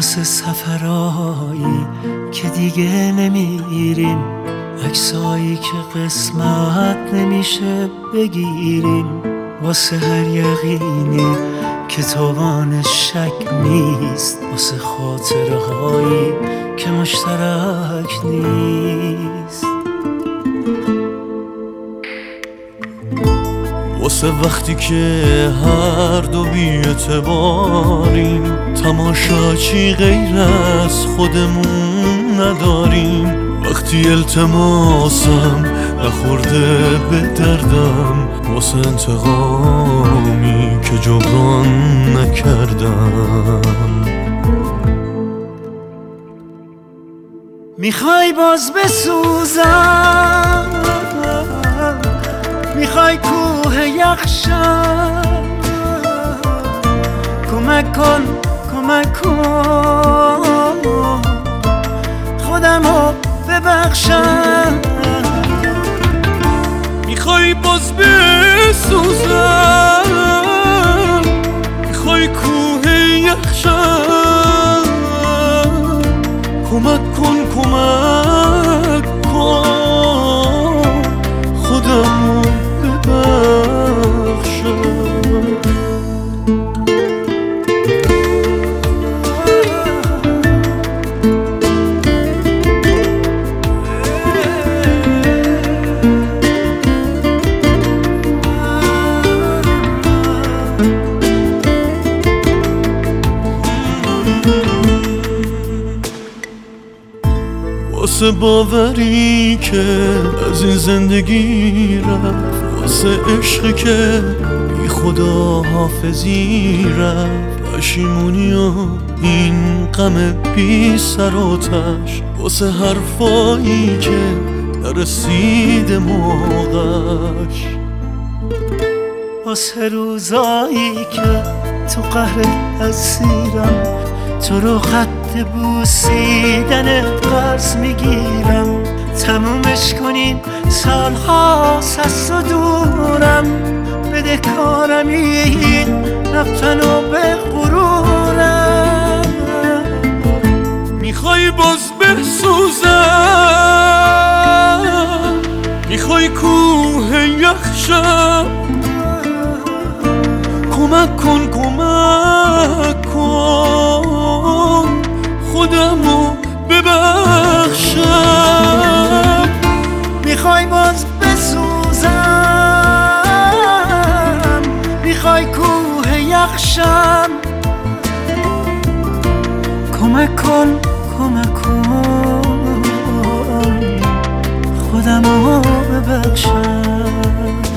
واسه سفرهایی که دیگه نمیریم، عکسایی که قسمت نمیشه بگیریم، واسه هر یقینی که توانش شک نیست، واسه خاطرهایی که مشترک نیست، واسه وقتی که هر دو بی‌اعتباریم، تماشاچی غیر از خودمون نداریم، وقتی التماسم نخورده به دردم، واسه انتقامی که جبران نکردم. میخوای باز بسوزم، میخوای کوه یخشم، کمک کن کمک کن خودمو ببخشم. میخوای باز بسوزم، میخوای کوه یخشم، کمک کن کمک کن خودمو ببخشم. واسه باوری که از این زندگی رفت، واسه عشقی که بی خدا حافظی رفت، پشیمونی و این غم بی سر و تش، واسه حرفایی که نرسیده موقعش، واسه روزایی که تو قهر اسیرم، تو رو خط بوسیدن قرض میگیرم، تمومش کنیم سالهاست از تو دورم، بده کارم این رفتن و به غرورم. میخوای باز بسوزم، میخوای کوه یخشم، کمک کن کمک کن خودمو ببخشم. میخوای باز بسوزم، میخوای کوه یخشم، کمک کن کمک کن خودمو ببخشم.